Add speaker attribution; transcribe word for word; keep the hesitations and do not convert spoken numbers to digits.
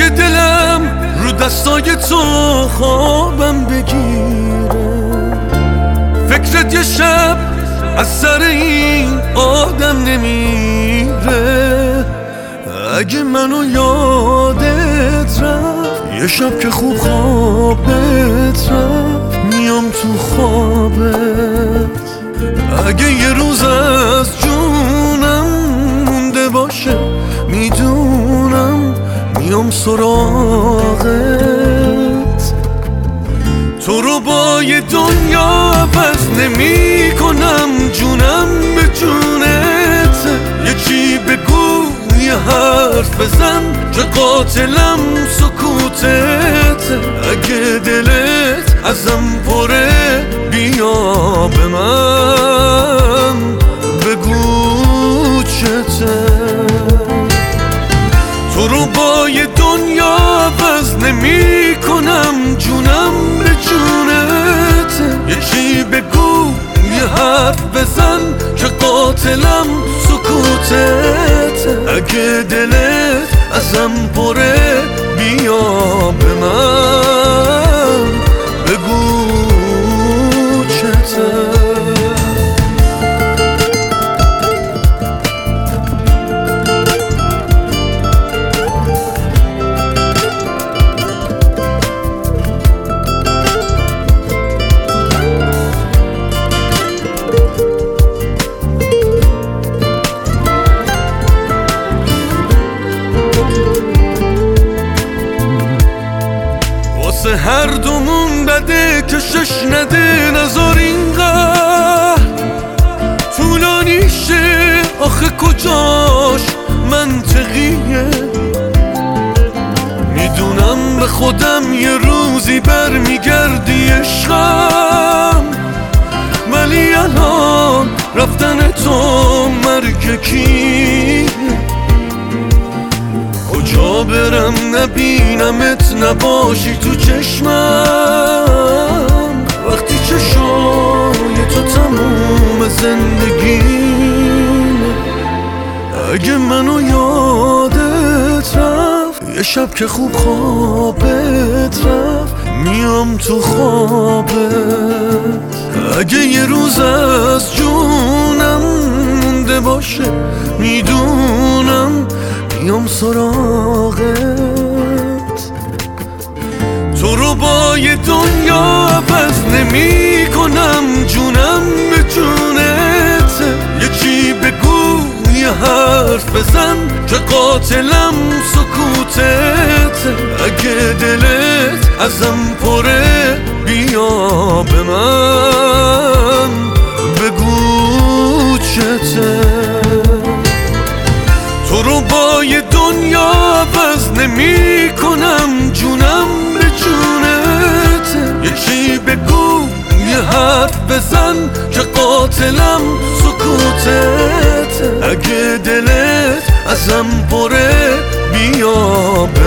Speaker 1: اگه دلم رو دستای تو خوابم بگیره، فکرت یه شب از سر این آدم نمیره. اگه منو یادت رفت یه شب که خوب خوابت رفت، میام تو خوابت. اگه یه روز از جونم مونده باشه، میدونم میام سراغت. تو رو با یه دنیا عوض نمی کنم، جونم به جونت. یه چی بگو یه حرف بزن، که قاتلم سکوتت. اگه دلت ازم پره بیا به من بگو چته. تو رو با یه دنیا عوض نمی کنم، جونم به جونت. یه چی بگو یه حرف بزن، که قاتلم سکوتت. اگه دلت ازم پره بیا به من بگو چته. هر دومون بده که شش نده، نزار اینقدر طولانی شه. آخه کجاش منطقیه؟ میدونم به خودم یه روزی برمیگردی عشقم، ولی الان رفتن تو مرگ کیه؟ کجا برم نبینمت نباشی تو چشمم، وقتی چشای تو تموم زندگیم. اگه منو یادت رفت یه شب که خوب خوابت رفت، میام تو خوابت. اگه یه روز از جونم مونده باشه، میدونم میام سراغت. تو رو با یه دنیا عوض نمی کنم، جونم به جونت. یه چی بگو یه حرف بزن، که قاتلم سکوتت. اگه دلت ازم پره بیا به من بگو چته. تو رو با یه دنیا عوض نمی کنم، جونم به جونت. یه چی بگو یه حرف بزن، که قاتلم سکوتت. اگه دلت ازم پره بیا به